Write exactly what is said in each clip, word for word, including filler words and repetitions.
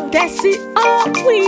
Desi, oh we.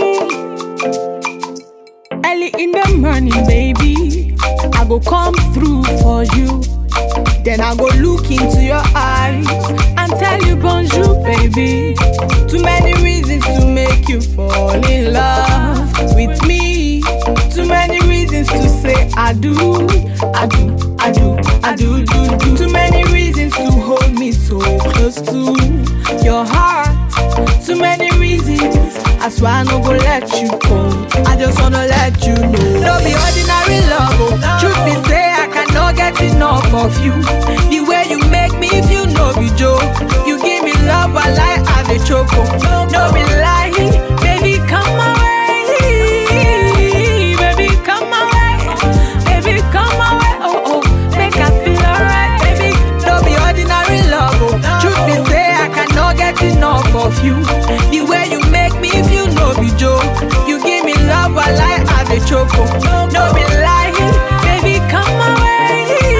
Early in the morning, baby, I go come through for you. Then I go look into your eyes and tell you bonjour, baby. Too many reasons to make you fall in love with me. Too many reasons to say I do, I do, I do, I do, do, do. Too many reasons to hold me so close to your heart. Too many reasons, I swear I no go let you go. I just wanna let you know. Don't be ordinary love, oh. Truth be say I cannot get enough of you. The way you make me feel no be joke. You give me love while I have a choke. No be lie, baby come my way. Baby come my way. Baby come my way. Oh oh, make I feel alright, baby. Don't be ordinary love, oh. Truth be say I cannot get enough of you. The way you make me feel no be joke. You give me love while I have a choke. No be lie, baby come my way.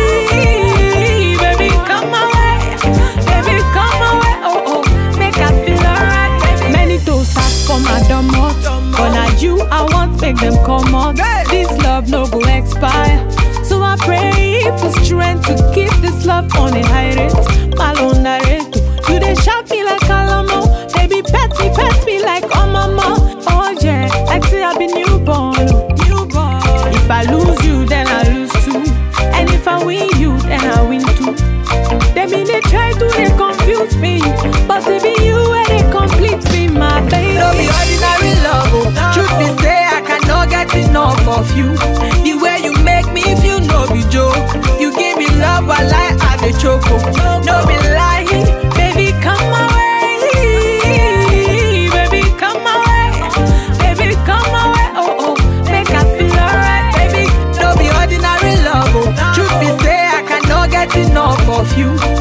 Baby come my way. Baby come my way. Oh oh, make I feel alright, baby. Many toasts ask for my domot, but now you I want make them come out. This love no go expire, so I pray for strength to keep this love on a high rate. Malona rate, you they shout me like Alamo. Baby, pet me, pet me like oh mama. Oh yeah, like say I be newborn, newborn. If I lose you, then I lose too. And if I win you, then I win too. They mean they try to they confuse me, but it be you and they complete me, my baby. Don't be ordinary love, oh. Truth be say I cannot get enough of you. The way you make me feel no be joke. You give me love while I have a choke. No be lie, baby come my way. Baby come my way. Baby come my way. Oh oh, make I feel alright, baby. Don't be ordinary love, oh. Truth be say I cannot get enough of you.